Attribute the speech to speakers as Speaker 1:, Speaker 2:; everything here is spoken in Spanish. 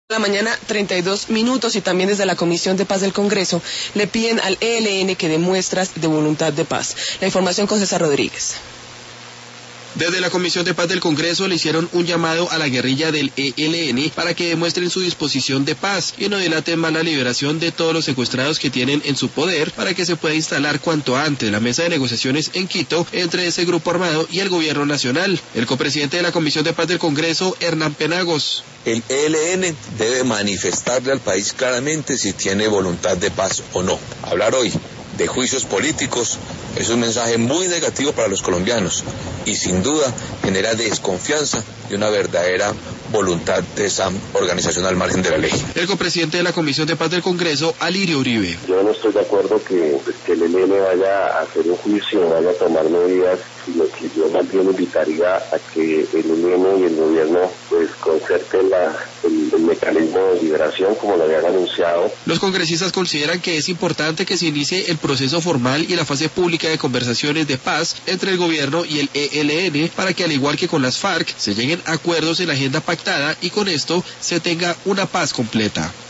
Speaker 1: La mañana 32 minutos y también desde la Comisión de Paz del Congreso le piden al ELN que dé muestras de voluntad de paz. La información con César Rodríguez.
Speaker 2: Desde la Comisión de Paz del Congreso le hicieron un llamado a la guerrilla del ELN para que demuestren su disposición de paz y no dilaten más la liberación de todos los secuestrados que tienen en su poder para que se pueda instalar cuanto antes la mesa de negociaciones en Quito entre ese grupo armado y el gobierno nacional. El copresidente de la Comisión de Paz del Congreso, Hernán Penagos.
Speaker 3: El ELN debe manifestarle al país claramente si tiene voluntad de paz o no. Hablar hoy de juicios políticos es un mensaje muy negativo para los colombianos y sin duda genera desconfianza y una verdadera voluntad de esa organización al margen de la ley.
Speaker 2: El copresidente de la Comisión de Paz del Congreso, Alirio Uribe.
Speaker 4: Yo no estoy de acuerdo que el ELN vaya a hacer un juicio, vaya a tomar medidas, sino que yo más bien invitaría a que el ELN y el gobierno pues concerten el mecanismo de liberación como lo habían anunciado.
Speaker 2: Los congresistas consideran que es importante que se inicie el proceso formal y la fase pública de conversaciones de paz entre el gobierno y el ELN para que al igual que con las FARC se lleguen a acuerdos en la agenda pactada y con esto se tenga una paz completa.